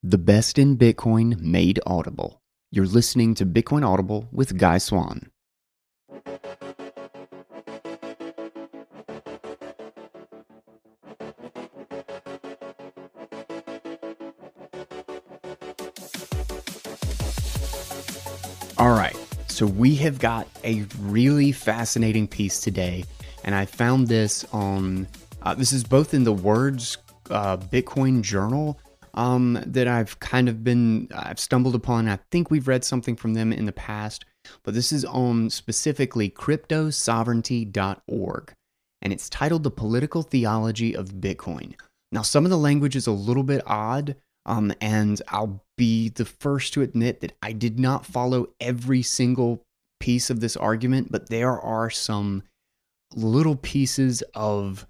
The best in Bitcoin made audible. You're listening to Bitcoin Audible with Guy Swan. All right, so we have got a really fascinating piece today, and I found this on, this is both in the Words Bitcoin Journal that I've stumbled upon. I think we've read something from them in the past, but this is on specifically cryptosovereignty.org, and it's titled The Political Theology of Bitcoin. Now, some of the language is a little bit odd, and I'll be the first to admit that I did not follow every single piece of this argument, but there are some little pieces of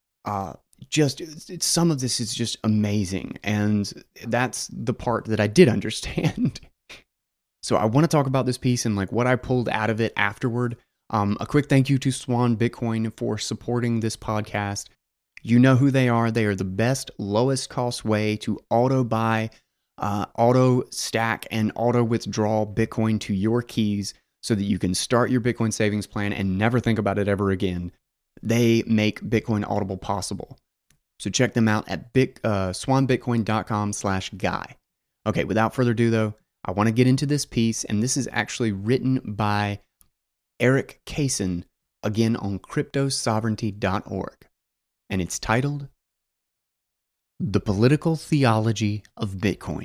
some of this is just amazing, and that's the part that I did understand. So I want to talk about this piece and like what I pulled out of it afterward. A quick thank you to Swan Bitcoin for supporting this podcast. You know who they are. They are the best, lowest cost way to auto buy, auto stack, and auto withdraw Bitcoin to your keys so that you can start your Bitcoin savings plan and never think about it ever again. They make Bitcoin Audible possible. So check them out at swanbitcoin.com/guy. Okay, without further ado though, I want to get into this piece, and this is actually written by Eric Kaysen, again on cryptosovereignty.org. And it's titled, The Political Theology of Bitcoin.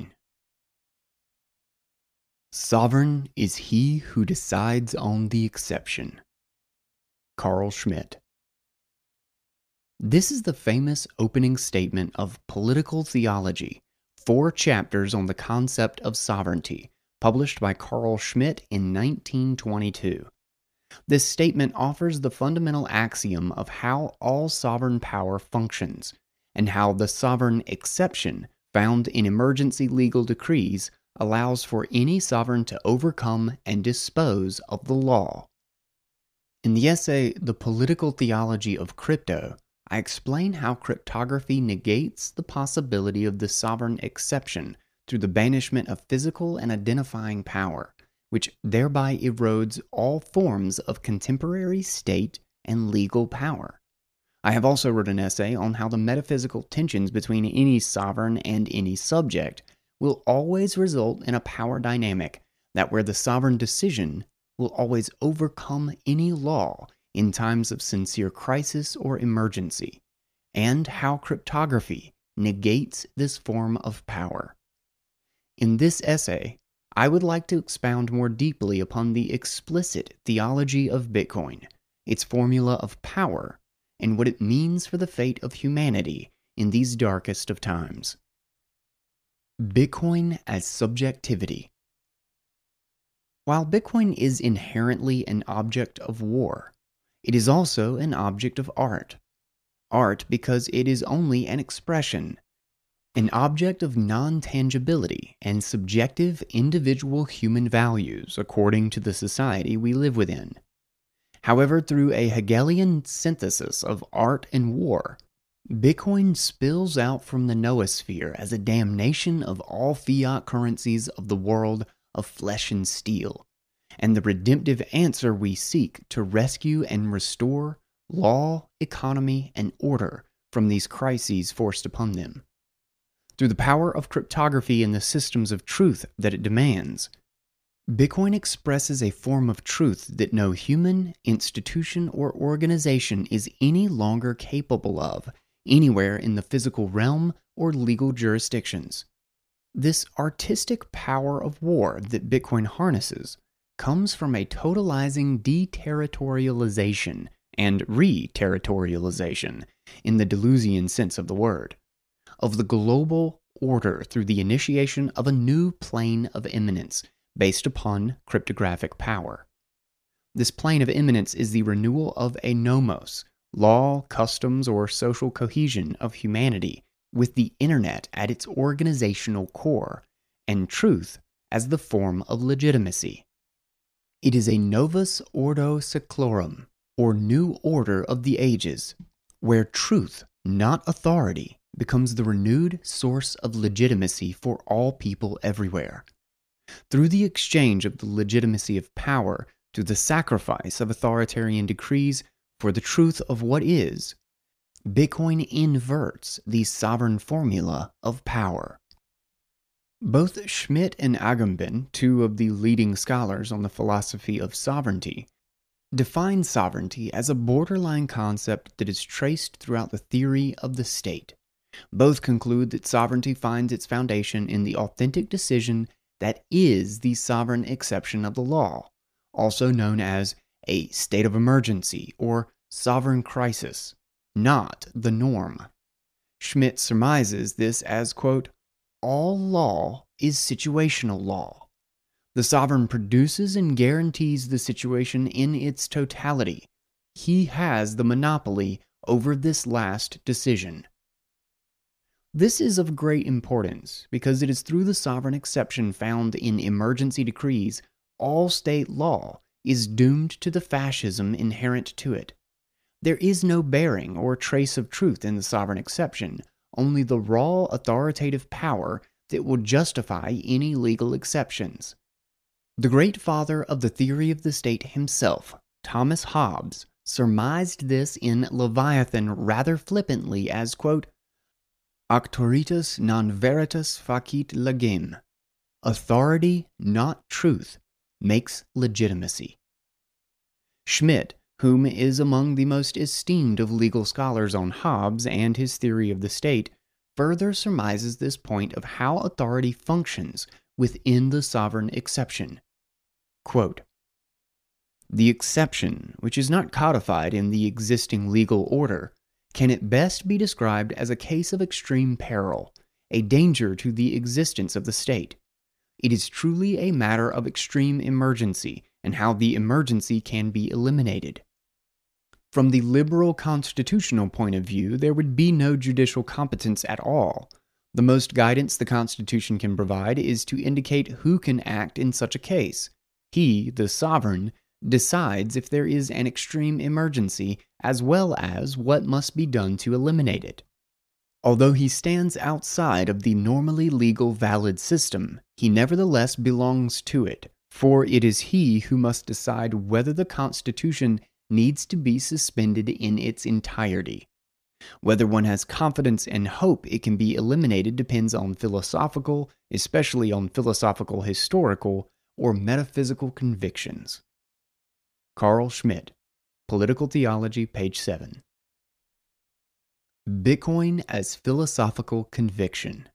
Sovereign is he who decides on the exception. Carl Schmitt. This is the famous opening statement of Political Theology, 4 chapters on the concept of sovereignty, published by Carl Schmitt in 1922. This statement offers the fundamental axiom of how all sovereign power functions, and how the sovereign exception found in emergency legal decrees allows for any sovereign to overcome and dispose of the law. In the essay, The Political Theology of Crypto, I explain how cryptography negates the possibility of the sovereign exception through the banishment of physical and identifying power, which thereby erodes all forms of contemporary state and legal power. I have also wrote an essay on how the metaphysical tensions between any sovereign and any subject will always result in a power dynamic that where the sovereign decision will always overcome any law in times of sincere crisis or emergency, and how cryptography negates this form of power. In this essay, I would like to expound more deeply upon the explicit theology of Bitcoin, its formula of power, and what it means for the fate of humanity in these darkest of times. Bitcoin as subjectivity. While Bitcoin is inherently an object of war, it is also an object of art. Art because it is only an expression, an object of non-tangibility and subjective individual human values according to the society we live within. However, through a Hegelian synthesis of art and war, Bitcoin spills out from the noosphere as a damnation of all fiat currencies of the world of flesh and steel, and the redemptive answer we seek to rescue and restore law, economy, and order from these crises forced upon them. Through the power of cryptography and the systems of truth that it demands, Bitcoin expresses a form of truth that no human, institution, or organization is any longer capable of anywhere in the physical realm or legal jurisdictions. This artistic power of war that Bitcoin harnesses comes from a totalizing deterritorialization and re-territorialization, in the Deleuzian sense of the word, of the global order through the initiation of a new plane of immanence based upon cryptographic power. This plane of immanence is the renewal of a nomos, law, customs, or social cohesion of humanity, with the internet at its organizational core, and truth as the form of legitimacy. It is a novus ordo seclorum, or new order of the ages, where truth, not authority, becomes the renewed source of legitimacy for all people everywhere. Through the exchange of the legitimacy of power to the sacrifice of authoritarian decrees for the truth of what is, Bitcoin inverts the sovereign formula of power. Both Schmidt and Agamben, two of the leading scholars on the philosophy of sovereignty, define sovereignty as a borderline concept that is traced throughout the theory of the state. Both conclude that sovereignty finds its foundation in the authentic decision that is the sovereign exception of the law, also known as a state of emergency or sovereign crisis, not the norm. Schmidt surmises this as, quote, all law is situational law. The sovereign produces and guarantees the situation in its totality. He has the monopoly over this last decision. This is of great importance because it is through the sovereign exception found in emergency decrees all state law is doomed to the fascism inherent to it. There is no bearing or trace of truth in the sovereign exception, only the raw authoritative power that will justify any legal exceptions. The great father of the theory of the state himself, Thomas Hobbes, surmised this in Leviathan rather flippantly as, quote, auctoritas non veritas facit legem. Authority, not truth, makes legitimacy. Schmidt, whom is among the most esteemed of legal scholars on Hobbes and his theory of the state, further surmises this point of how authority functions within the sovereign exception. Quote, the exception, which is not codified in the existing legal order, can at best be described as a case of extreme peril, a danger to the existence of the state. It is truly a matter of extreme emergency and how the emergency can be eliminated. From the liberal constitutional point of view, there would be no judicial competence at all. The most guidance the Constitution can provide is to indicate who can act in such a case. He, the sovereign, decides if there is an extreme emergency as well as what must be done to eliminate it. Although he stands outside of the normally legal valid system, he nevertheless belongs to it, for it is he who must decide whether the Constitution needs to be suspended in its entirety. Whether one has confidence and hope it can be eliminated depends on philosophical, especially on philosophical, historical, or metaphysical convictions. Carl Schmitt, Political Theology, page 7. Bitcoin as philosophical conviction.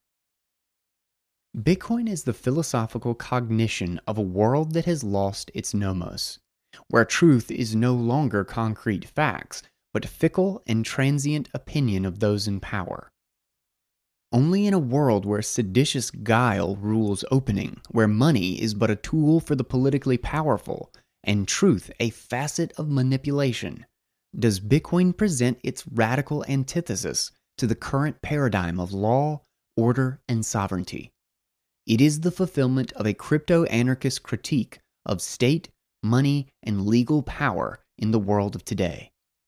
Bitcoin is the philosophical cognition of a world that has lost its nomos, where truth is no longer concrete facts, but fickle and transient opinion of those in power. Only in a world where seditious guile rules opening, where money is but a tool for the politically powerful, and truth a facet of manipulation, does Bitcoin present its radical antithesis to the current paradigm of law, order, and sovereignty. It is the fulfillment of a crypto-anarchist critique of state, money, and legal power in the world of today.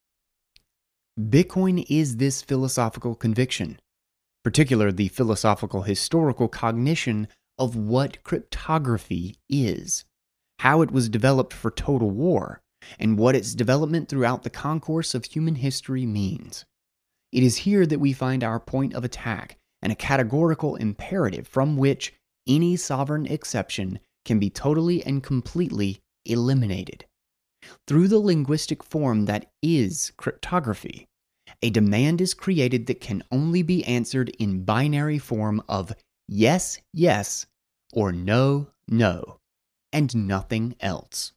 Bitcoin is this philosophical conviction, particularly the philosophical historical cognition of what cryptography is, how it was developed for total war, and what its development throughout the concourse of human history means. It is here that we find our point of attack and a categorical imperative from which any sovereign exception can be totally and completely eliminated. Through the linguistic form that is cryptography, a demand is created that can only be answered in binary form of yes, yes, or no, no, and nothing else.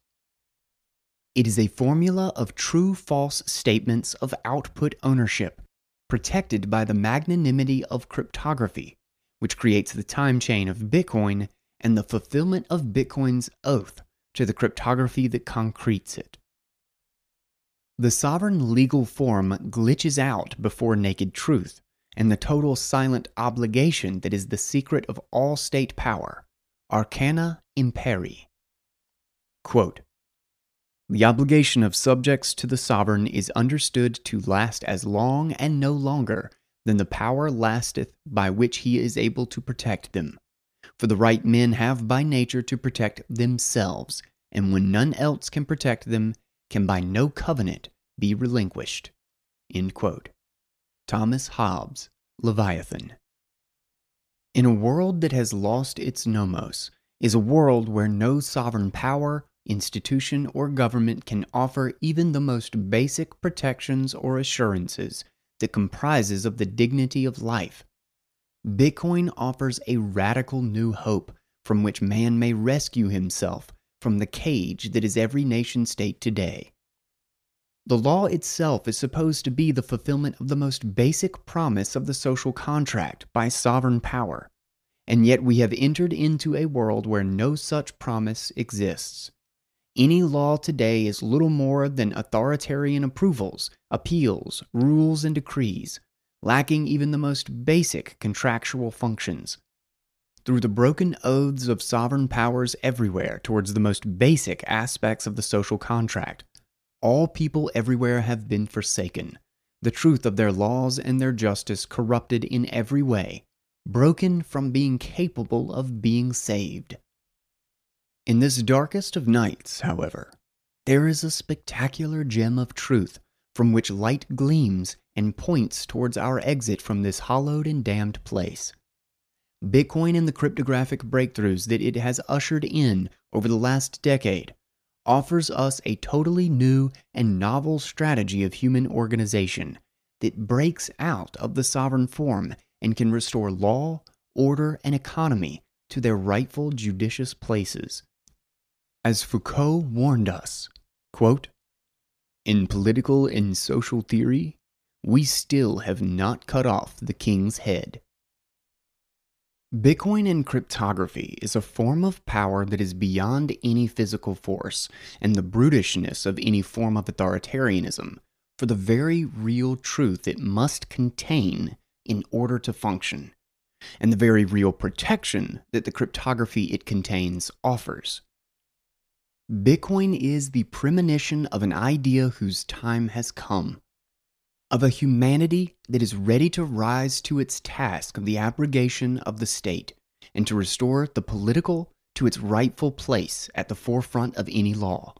It is a formula of true-false statements of output ownership, protected by the magnanimity of cryptography, which creates the time chain of Bitcoin and the fulfillment of Bitcoin's oath to the cryptography that concretes it. The sovereign legal form glitches out before naked truth, and the total silent obligation that is the secret of all state power, arcana imperi. Quote, the obligation of subjects to the sovereign is understood to last as long and no longer then the power lasteth by which he is able to protect them. For the right men have by nature to protect themselves, and when none else can protect them, can by no covenant be relinquished. End quote. Thomas Hobbes, Leviathan. In a world that has lost its nomos, is a world where no sovereign power, institution, or government can offer even the most basic protections or assurances that comprises of the dignity of life. Bitcoin offers a radical new hope from which man may rescue himself from the cage that is every nation-state today. The law itself is supposed to be the fulfillment of the most basic promise of the social contract by sovereign power, and yet we have entered into a world where no such promise exists. Any law today is little more than authoritarian approvals, appeals, rules, and decrees, lacking even the most basic contractual functions. Through the broken oaths of sovereign powers everywhere towards the most basic aspects of the social contract, all people everywhere have been forsaken, the truth of their laws and their justice corrupted in every way, broken from being capable of being saved. In this darkest of nights, however, there is a spectacular gem of truth from which light gleams and points towards our exit from this hollowed and damned place. Bitcoin and the cryptographic breakthroughs that it has ushered in over the last decade offers us a totally new and novel strategy of human organization that breaks out of the sovereign form and can restore law, order, and economy to their rightful judicious places. As Foucault warned us, quote, "In political and social theory, we still have not cut off the king's head." Bitcoin and cryptography is a form of power that is beyond any physical force and the brutishness of any form of authoritarianism for the very real truth it must contain in order to function, and the very real protection that the cryptography it contains offers. Bitcoin is the premonition of an idea whose time has come, of a humanity that is ready to rise to its task of the abrogation of the state and to restore the political to its rightful place at the forefront of any law.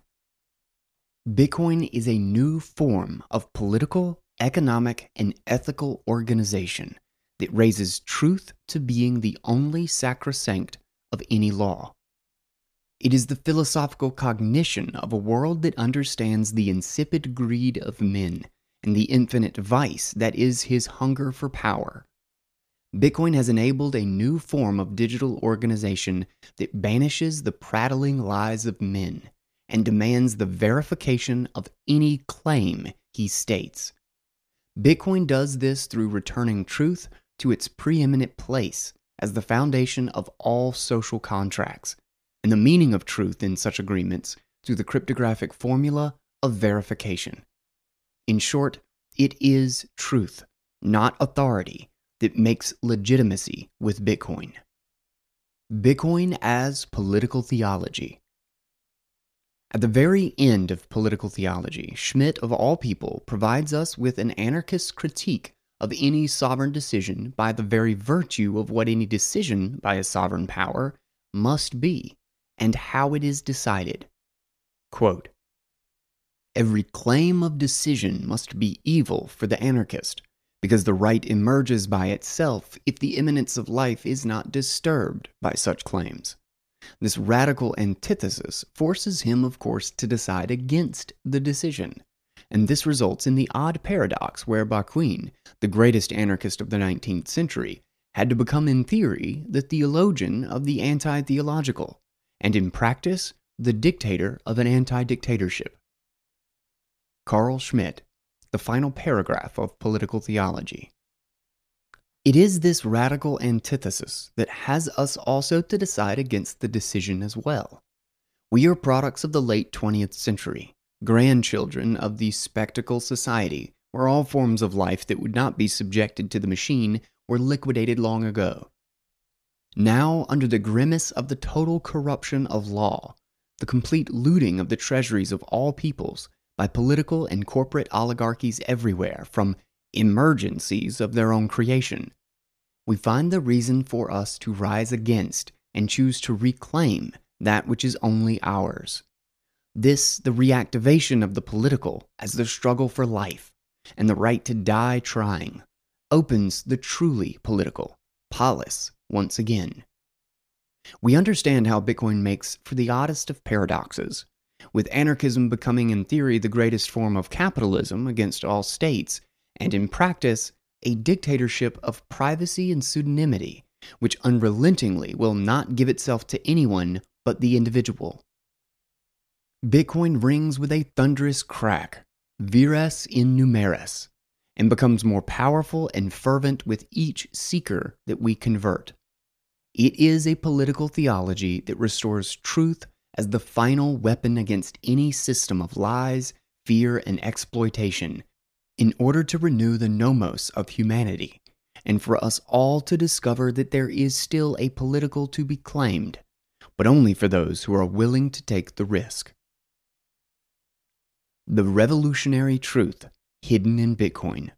Bitcoin is a new form of political, economic, and ethical organization that raises truth to being the only sacrosanct of any law. It is the philosophical cognition of a world that understands the insipid greed of men and the infinite vice that is his hunger for power. Bitcoin has enabled a new form of digital organization that banishes the prattling lies of men and demands the verification of any claim he states. Bitcoin does this through returning truth to its preeminent place as the foundation of all social contracts, and the meaning of truth in such agreements through the cryptographic formula of verification. In short, it is truth, not authority, that makes legitimacy with Bitcoin. Bitcoin as political theology. At the very end of political theology, Schmidt, of all people, provides us with an anarchist critique of any sovereign decision by the very virtue of what any decision by a sovereign power must be, and how it is decided. Quote, "Every claim of decision must be evil for the anarchist, because the right emerges by itself if the immanence of life is not disturbed by such claims. This radical antithesis forces him, of course, to decide against the decision, and this results in the odd paradox where Bakunin, the greatest anarchist of the 19th century, had to become in theory the theologian of the anti-theological, and in practice the dictator of an anti-dictatorship." Carl Schmitt, the final paragraph of Political Theology. It is this radical antithesis that has us also to decide against the decision as well. We are products of the late 20th century, grandchildren of the spectacle society, where all forms of life that would not be subjected to the machine were liquidated long ago. Now, under the grimace of the total corruption of law, the complete looting of the treasuries of all peoples by political and corporate oligarchies everywhere, from emergencies of their own creation. We find the reason for us to rise against and choose to reclaim that which is only ours. This, the reactivation of the political as the struggle for life and the right to die trying, opens the truly political, polis, once again. We understand how Bitcoin makes for the oddest of paradoxes, with anarchism becoming in theory the greatest form of capitalism against all states, and in practice, a dictatorship of privacy and pseudonymity, which unrelentingly will not give itself to anyone but the individual. Bitcoin rings with a thunderous crack, vires in numeris, and becomes more powerful and fervent with each seeker that we convert. It is a political theology that restores truth as the final weapon against any system of lies, fear, and exploitation, in order to renew the nomos of humanity, and for us all to discover that there is still a political to be claimed, but only for those who are willing to take the risk. The revolutionary truth hidden in Bitcoin.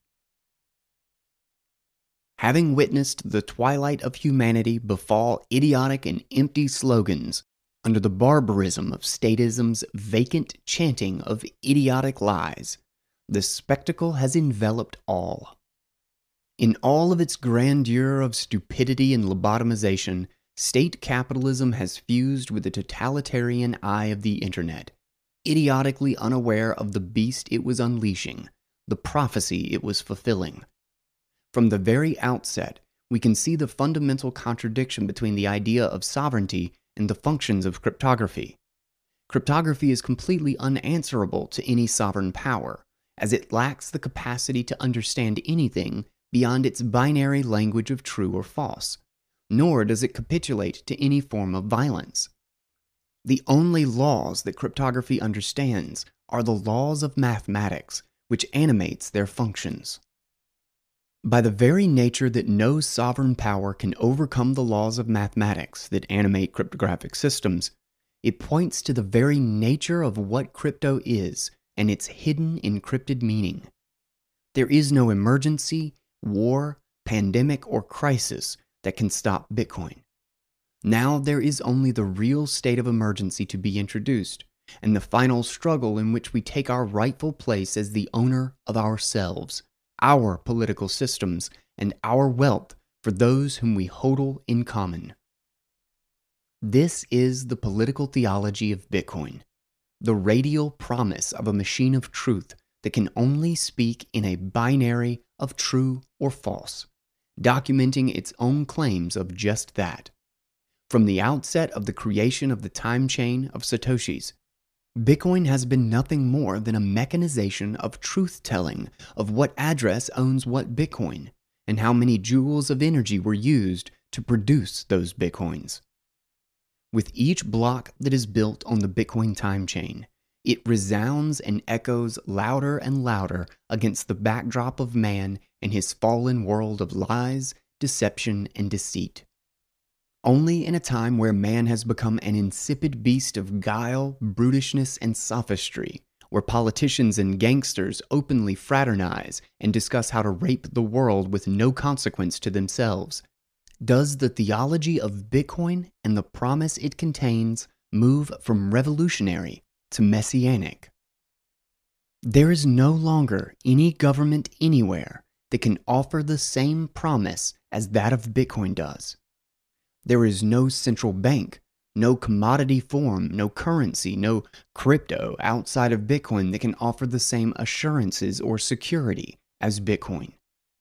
Having witnessed the twilight of humanity befall idiotic and empty slogans under the barbarism of statism's vacant chanting of idiotic lies, the spectacle has enveloped all. In all of its grandeur of stupidity and lobotomization, state capitalism has fused with the totalitarian eye of the internet, idiotically unaware of the beast it was unleashing, the prophecy it was fulfilling. From the very outset, we can see the fundamental contradiction between the idea of sovereignty and the functions of cryptography. Cryptography is completely unanswerable to any sovereign power, as it lacks the capacity to understand anything beyond its binary language of true or false, nor does it capitulate to any form of violence. The only laws that cryptography understands are the laws of mathematics, which animates their functions. By the very nature that no sovereign power can overcome the laws of mathematics that animate cryptographic systems, it points to the very nature of what crypto is and its hidden encrypted meaning. There is no emergency, war, pandemic, or crisis that can stop Bitcoin. Now there is only the real state of emergency to be introduced, and the final struggle in which we take our rightful place as the owner of ourselves, our political systems, and our wealth for those whom we hodl in common. This is the political theology of Bitcoin, the radial promise of a machine of truth that can only speak in a binary of true or false, documenting its own claims of just that. From the outset of the creation of the time chain of Satoshis, Bitcoin has been nothing more than a mechanization of truth-telling of what address owns what Bitcoin, and how many joules of energy were used to produce those Bitcoins. With each block that is built on the Bitcoin time chain, it resounds and echoes louder and louder against the backdrop of man and his fallen world of lies, deception, and deceit. Only in a time where man has become an insipid beast of guile, brutishness, and sophistry, where politicians and gangsters openly fraternize and discuss how to rape the world with no consequence to themselves, does the theology of Bitcoin and the promise it contains move from revolutionary to messianic. There is no longer any government anywhere that can offer the same promise as that of Bitcoin does. There is no central bank, no commodity form, no currency, no crypto outside of Bitcoin that can offer the same assurances or security as Bitcoin.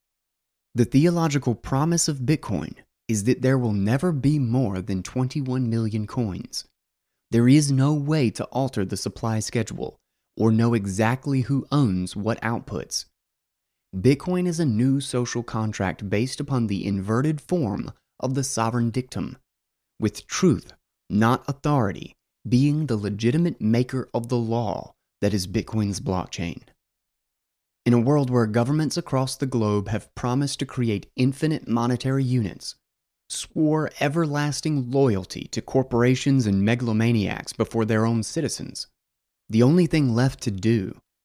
The theological promise of Bitcoin is that there will never be more than 21 million coins. There is no way to alter the supply schedule or know exactly who owns what outputs. Bitcoin is a new social contract based upon the inverted form of the sovereign dictum, with truth, not authority, being the legitimate maker of the law that is Bitcoin's blockchain. In a world where governments across the globe have promised to create infinite monetary units, swore everlasting loyalty to corporations and megalomaniacs before their own citizens, the only thing left to do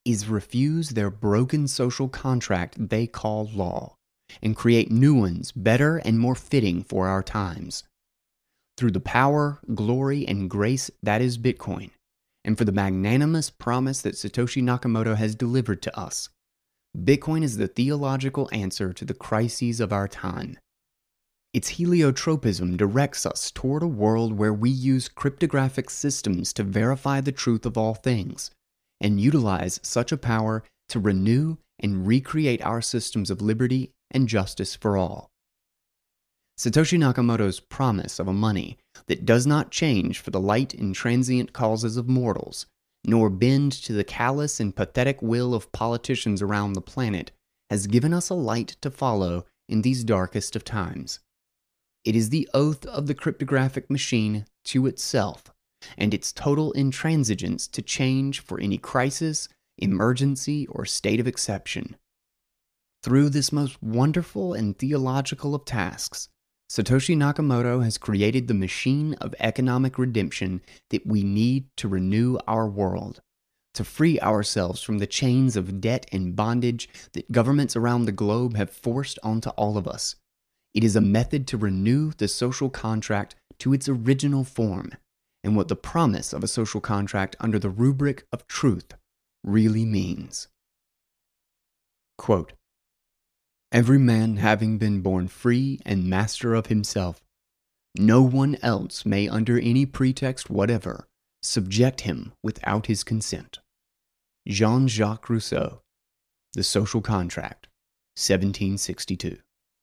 is refuse their broken social contract they call law, and create new ones better and more fitting for our times. Through the power, glory, and grace that is Bitcoin, and for the magnanimous promise that Satoshi Nakamoto has delivered to us, Bitcoin is the theological answer to the crises of our time. Its heliotropism directs us toward a world where we use cryptographic systems to verify the truth of all things, and utilize such a power to renew and recreate our systems of liberty and justice for all. Satoshi Nakamoto's promise of a money that does not change for the light and transient causes of mortals, nor bend to the callous and pathetic will of politicians around the planet, has given us a light to follow in these darkest of times. It is the oath of the cryptographic machine to itself, and its total intransigence to change for any crisis, emergency, or state of exception. Through this most wonderful and theological of tasks, Satoshi Nakamoto has created the machine of economic redemption that we need to renew our world, to free ourselves from the chains of debt and bondage that governments around the globe have forced onto all of us. It is a method to renew the social contract to its original form, and what the promise of a social contract under the rubric of truth really means. Quote, "Every man having been born free and master of himself, no one else may under any pretext whatever subject him without his consent." Jean-Jacques Rousseau, The Social Contract, 1762.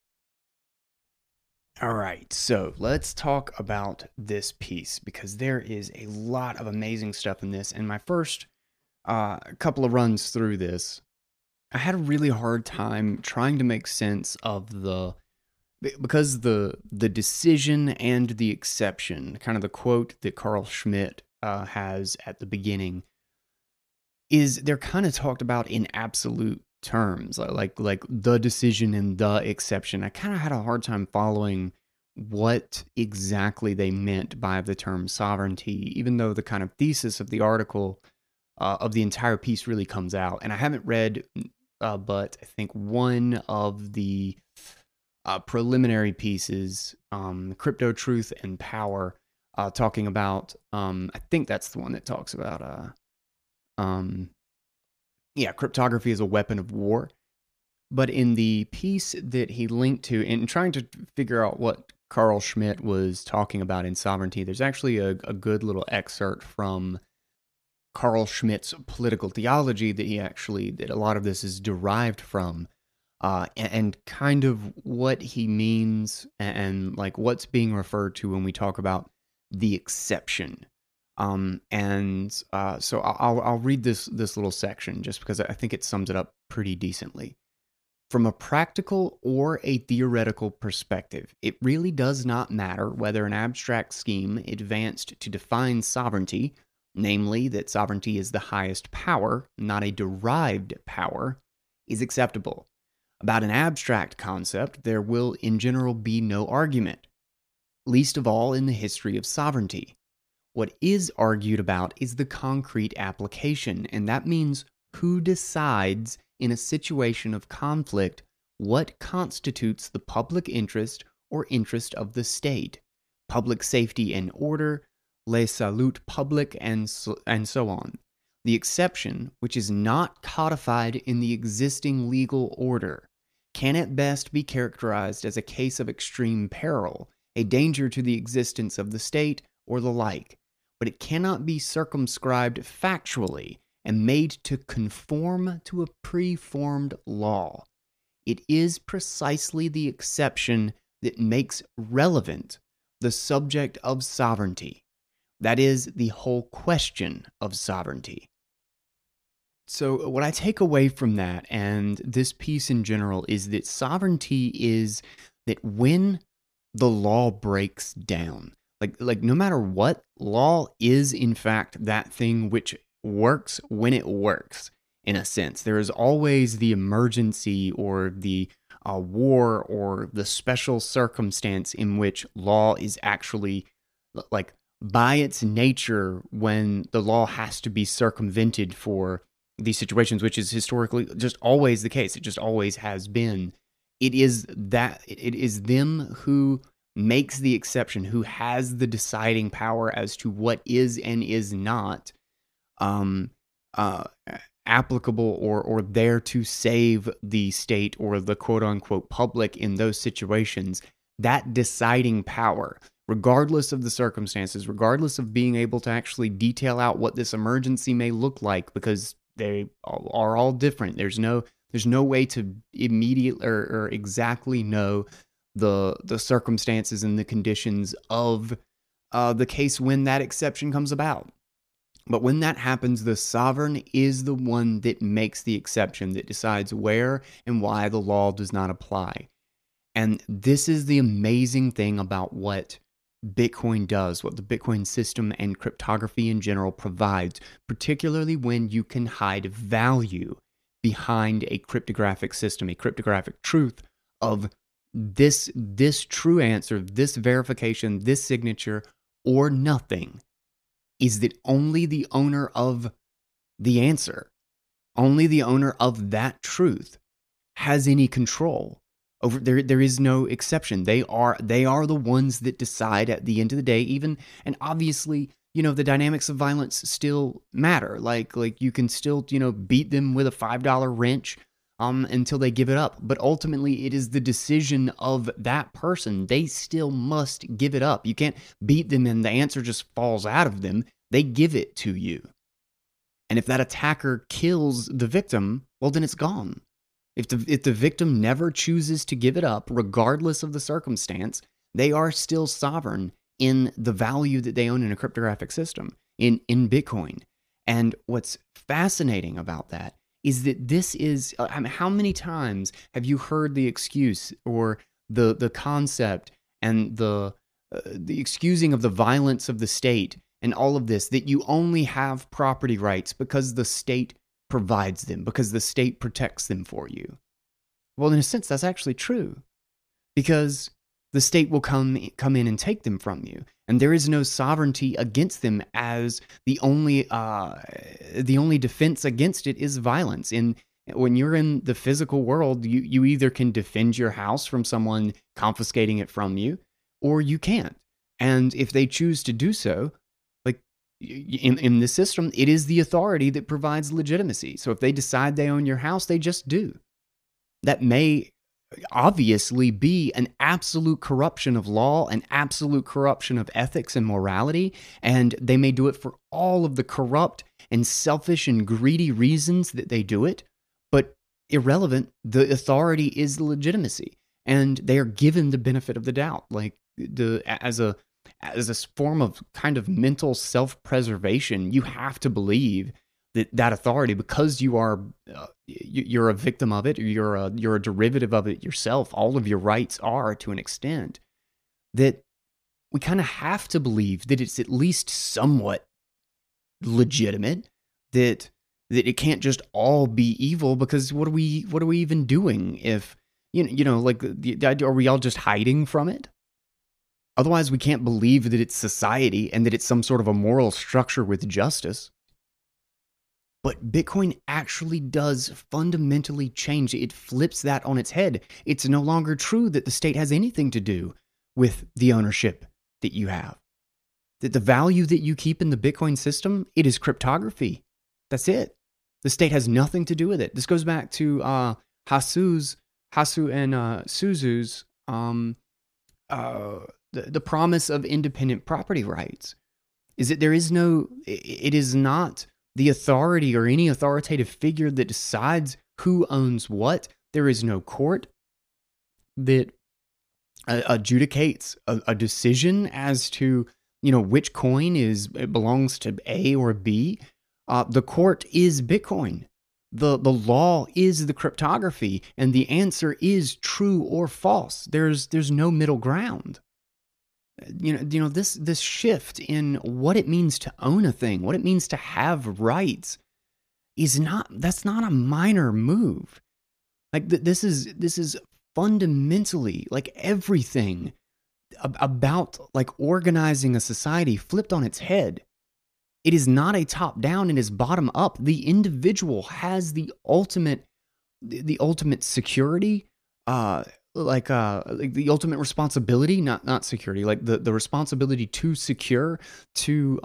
All right, so let's talk about this piece, because there is a lot of amazing stuff in this. And my first couple of runs through this, I had a really hard time trying to make sense of because the decision and the exception, kind of the quote that Carl Schmitt has at the beginning, is they're kind of talked about in absolute terms, like the decision and the exception. I kind of had a hard time following what exactly they meant by the term sovereignty, even though the kind of thesis of the article of the entire piece really comes out. And I haven't read, but I think one of the preliminary pieces, Crypto Truth and Power, talking about, I think that's the one that talks about, cryptography is a weapon of war. But in the piece that he linked to, in trying to figure out what Carl Schmitt was talking about in sovereignty, there's actually a good little excerpt from Carl Schmitt's political theology that a lot of this is derived from, and kind of what he means and like what's being referred to when we talk about the exception. So I'll read this little section just because I think it sums it up pretty decently. From a practical or a theoretical perspective, it really does not matter whether an abstract scheme advanced to define sovereignty, namely that sovereignty is the highest power, not a derived power, is acceptable. About an abstract concept, there will in general be no argument, least of all in the history of sovereignty. What is argued about is the concrete application, and that means who decides in a situation of conflict what constitutes the public interest or interest of the state, public safety and order, le salut public, and so on. The exception, which is not codified in the existing legal order, can at best be characterized as a case of extreme peril, a danger to the existence of the state, or the like, but it cannot be circumscribed factually and made to conform to a preformed law. It is precisely the exception that makes relevant the subject of sovereignty. That is the whole question of sovereignty. So what I take away from that, and this piece in general, is that sovereignty is that when the law breaks down, like no matter what, law is in fact that thing which works when it works, in a sense. There is always the emergency or the war or the special circumstance in which law is actually, like, by its nature, when the law has to be circumvented for these situations, which is historically just always the case. It just always has been. It is them who makes the exception, who has the deciding power as to what is and is not um, uh, applicable or there to save the state or the quote unquote public in those situations. That deciding power, regardless of the circumstances, regardless of being able to actually detail out what this emergency may look like, because they are all different. There's no way to immediately or exactly know the circumstances and the conditions of the case when that exception comes about. But when that happens, the sovereign is the one that makes the exception, that decides where and why the law does not apply. And this is the amazing thing about what Bitcoin does, what the Bitcoin system and cryptography in general provides, particularly when you can hide value behind a cryptographic system, a cryptographic truth of this true answer, this verification, this signature, or nothing, is that only the owner of the answer, only the owner of that truth has any control over. There is no exception. They are the ones that decide at the end of the day. Even, and obviously, the dynamics of violence still matter. Like you can still beat them with a $5 wrench until they give it up. But ultimately, it is the decision of that person. They still must give it up. You can't beat them and the answer just falls out of them. They give it to you. And if that attacker kills the victim, well, then it's gone. If the victim never chooses to give it up, regardless of the circumstance, they are still sovereign in the value that they own in a cryptographic system, in Bitcoin. And what's fascinating about that is that this is, how many times have you heard the excuse or the concept and the excusing of the violence of the state and all of this, that you only have property rights because the state provides them, because the state protects them for you? Well, in a sense, that's actually true, because the state will come in and take them from you, and there is no sovereignty against them, as the only defense against it is violence. When you're in the physical world, you either can defend your house from someone confiscating it from you, or you can't. And if they choose to do so, like in the system, it is the authority that provides legitimacy. So if they decide they own your house, they just do. That may obviously be an absolute corruption of law, an absolute corruption of ethics and morality, and they may do it for all of the corrupt and selfish and greedy reasons that they do it, but irrelevant. The authority is the legitimacy, and they are given the benefit of the doubt, like as a form of kind of mental self-preservation. You have to believe that authority, because you're a victim of it, or you're a derivative of it yourself. All of your rights are, to an extent, that we kind of have to believe that it's at least somewhat legitimate, that it can't just all be evil, because what are we even doing if are we all just hiding from it? Otherwise, we can't believe that it's society and that it's some sort of a moral structure with justice. But Bitcoin actually does fundamentally change. It flips that on its head. It's no longer true that the state has anything to do with the ownership that you have. That the value that you keep in the Bitcoin system, it is cryptography. That's it. The state has nothing to do with it. This goes back to Hasu and Suzu's the promise of independent property rights. Is that it is not the authority or any authoritative figure that decides who owns what. There is no court that adjudicates a decision as to which coin belongs to A or B. The court is Bitcoin. The law is the cryptography, and the answer is true or false. There's no middle ground. This shift in what it means to own a thing, what it means to have rights, that's not a minor move. Like this is fundamentally, like, everything about like organizing a society flipped on its head. It is not a top down, it is bottom up. The individual has the ultimate security, like the ultimate responsibility, not security, like the responsibility to secure, to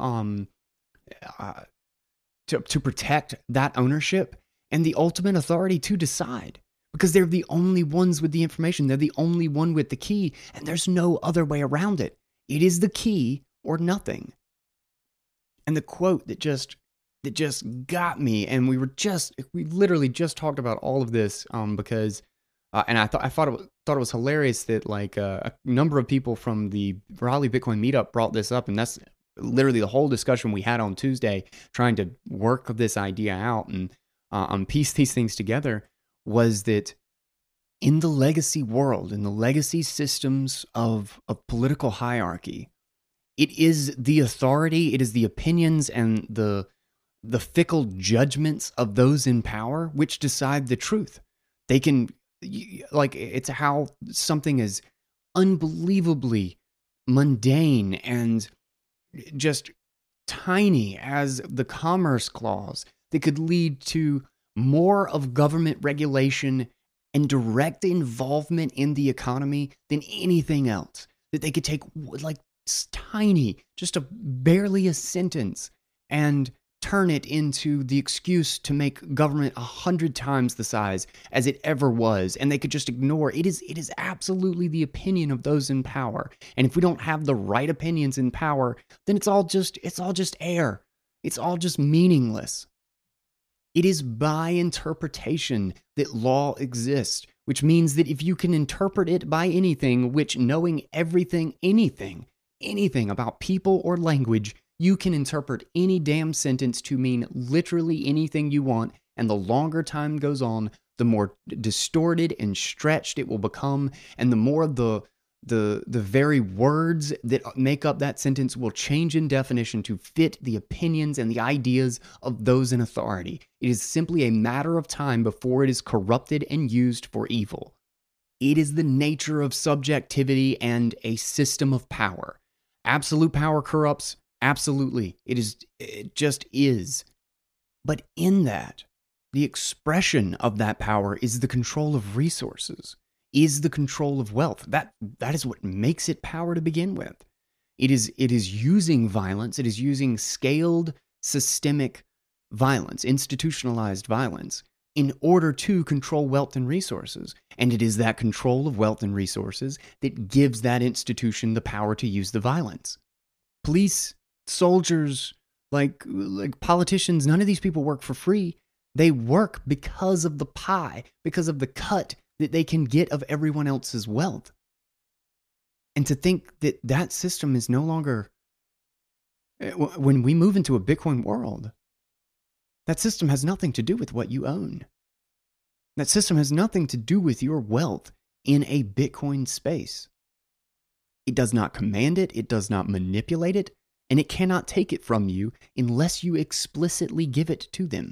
uh to protect that ownership, and the ultimate authority to decide, because they're the only ones with the information. They're the only one with the key, and there's no other way around it. It is the key or nothing. And the quote that just got me, and we literally just talked about all of this, because and I thought it was hilarious that like a number of people from the Raleigh Bitcoin meetup brought this up, and that's literally the whole discussion we had on Tuesday, trying to work this idea out and piece these things together, was that in the legacy world, in the legacy systems of political hierarchy, it is the authority, it is the opinions and the fickle judgments of those in power which decide the truth. They can, like, it's how something is unbelievably mundane and just tiny as the Commerce Clause that could lead to more of government regulation and direct involvement in the economy than anything else. That they could take like tiny, just barely a sentence, and turn it into the excuse to make government 100 times the size as it ever was, and they could just ignore it. Is absolutely the opinion of those in power, and if we don't have the right opinions in power, then it's all just air. It's all just meaningless. It is by interpretation that law exists, which means that if you can interpret it by anything, which knowing anything about people or language, you can interpret any damn sentence to mean literally anything you want, and the longer time goes on, the more distorted and stretched it will become, and the more the very words that make up that sentence will change in definition to fit the opinions and the ideas of those in authority. It is simply a matter of time before it is corrupted and used for evil. It is the nature of subjectivity and a system of power. Absolute power corrupts. Absolutely. It just is. But in that, the expression of that power is the control of resources, is the control of wealth. That is what makes it power to begin with. It is using violence. It is using scaled, systemic violence, institutionalized violence, in order to control wealth and resources. And it is that control of wealth and resources that gives that institution the power to use the violence. Police, soldiers, like politicians, none of these people work for free. They work because of the pie, because of the cut that they can get of everyone else's wealth. And to think that that system is no longer, when we move into a Bitcoin world, that system has nothing to do with what you own. That system has nothing to do with your wealth in a Bitcoin space. It does not command it, it does not manipulate it, and it cannot take it from you unless you explicitly give it to them.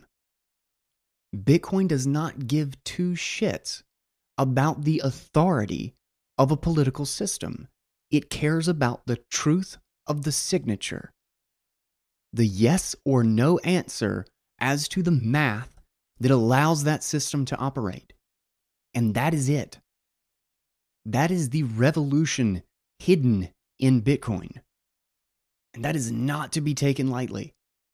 Bitcoin does not give two shits about the authority of a political system. It cares about the truth of the signature, the yes or no answer as to the math that allows that system to operate. And that is it. That is the revolution hidden in Bitcoin. And that is not to be taken lightly.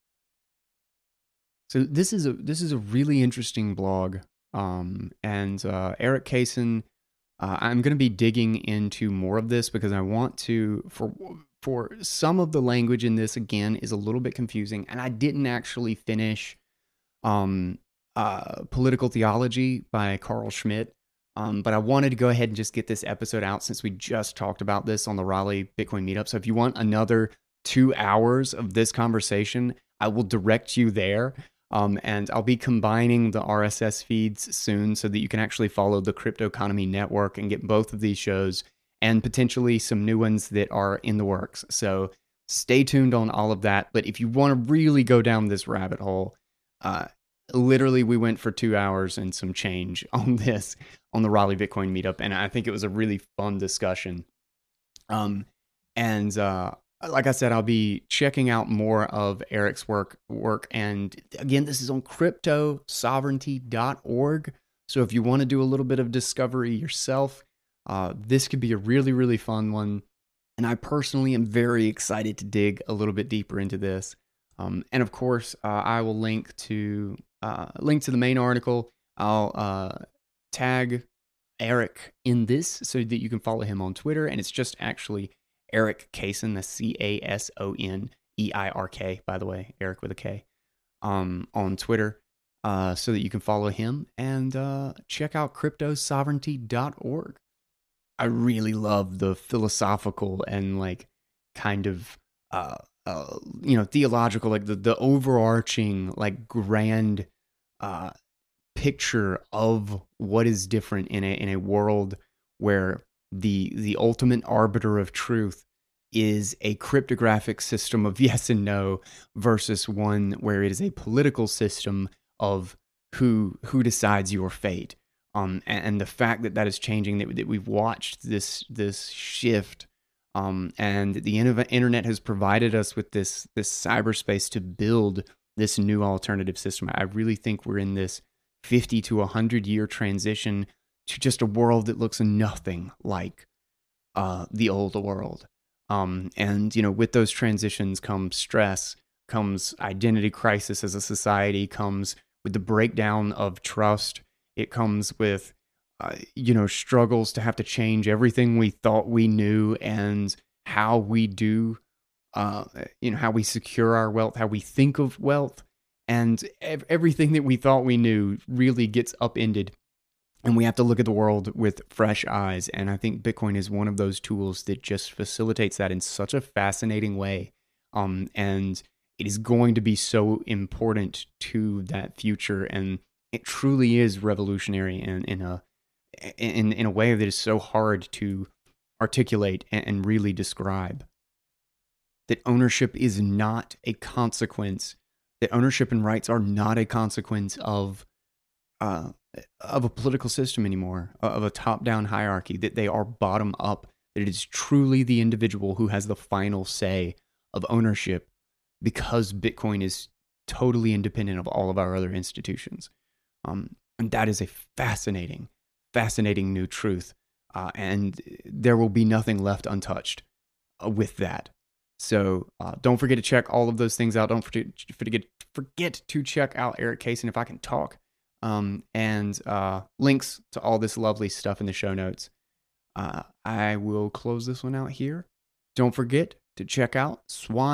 So this is a really interesting blog. And Eric Kaysen, I'm going to be digging into more of this because I want to, for some of the language in this, again, is a little bit confusing. And I didn't actually finish Political Theology by Carl Schmitt. But I wanted to go ahead and just get this episode out since we just talked about this on the Raleigh Bitcoin meetup. So if you want another 2 hours of this conversation, I will direct you there. And I'll be combining the RSS feeds soon so that you can actually follow the Crypto Economy Network and get both of these shows and potentially some new ones that are in the works. So stay tuned on all of that. But if you want to really go down this rabbit hole, literally we went for 2 hours and some change on this on the Raleigh Bitcoin meetup. And I think it was a really fun discussion. like I said, I'll be checking out more of Eric's work. And again, this is on cryptosovereignty.org. So if you want to do a little bit of discovery yourself, this could be a really, really fun one. And I personally am very excited to dig a little bit deeper into this. And of course, I will link to the main article. I'll tag Eric in this so that you can follow him on Twitter. And it's just actually Eric Kaysen, that's CASONEIRK, by the way, Eric with a K, on Twitter, so that you can follow him and check out cryptosovereignty.org. I really love the philosophical and like kind of theological, like the overarching like grand picture of what is different in a world where the ultimate arbiter of truth is a cryptographic system of yes and no versus one where it is a political system of who decides your fate. And the fact that is changing, that we've watched this shift, and the internet has provided us with this cyberspace to build this new alternative system. I really think we're in this 50 to 100 year transition to just a world that looks nothing like the old world. And with those transitions comes stress, comes identity crisis as a society, comes with the breakdown of trust. It comes with, struggles to have to change everything we thought we knew and how we do, how we secure our wealth, how we think of wealth, and everything that we thought we knew really gets upended. And we have to look at the world with fresh eyes. And I think Bitcoin is one of those tools that just facilitates that in such a fascinating way. And it is going to be so important to that future. And it truly is revolutionary in a way that is so hard to articulate and really describe. That ownership is not a consequence. That ownership and rights are not a consequence of a political system anymore, of a top-down hierarchy. That they are bottom-up. That it is truly the individual who has the final say of ownership, because Bitcoin is totally independent of all of our other institutions. And that is a fascinating new truth. And there will be nothing left untouched with that. So don't forget to check all of those things out. Don't forget to check out Eric Kaysen, if I can talk. And links to all this lovely stuff in the show notes. I will close this one out here. Don't forget to check out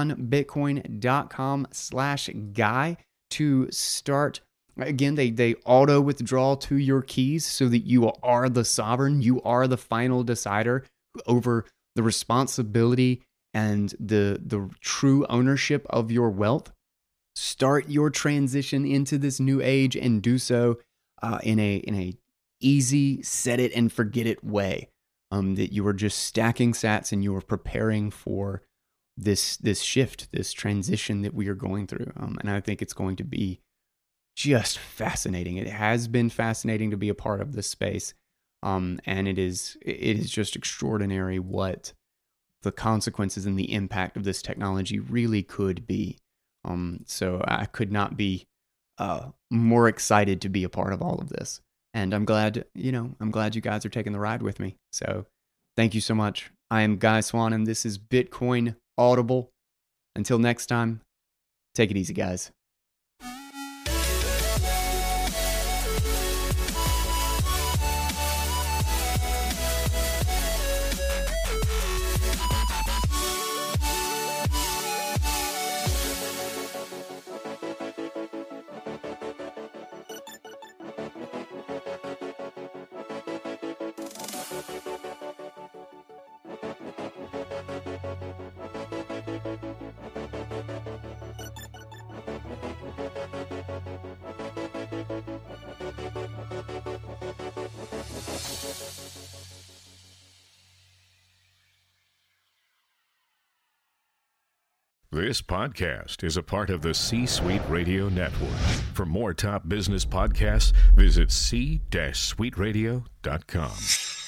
swanbitcoin.com/guy to start. Again, they auto withdraw to your keys so that you are the sovereign. You are the final decider over the responsibility and the true ownership of your wealth. Start your transition into this new age and do so in a easy, set it and forget it way. That you are just stacking sats and you are preparing for this shift, this transition that we are going through. And I think it's going to be just fascinating. It has been fascinating to be a part of this space. And it is just extraordinary what the consequences and the impact of this technology really could be. So I could not be more excited to be a part of all of this. And I'm glad you guys are taking the ride with me. So thank you so much. I am Guy Swan, and this is Bitcoin Audible. Until next time, take it easy, guys. This podcast is a part of the C-Suite Radio Network. For more top business podcasts, visit c-suiteradio.com.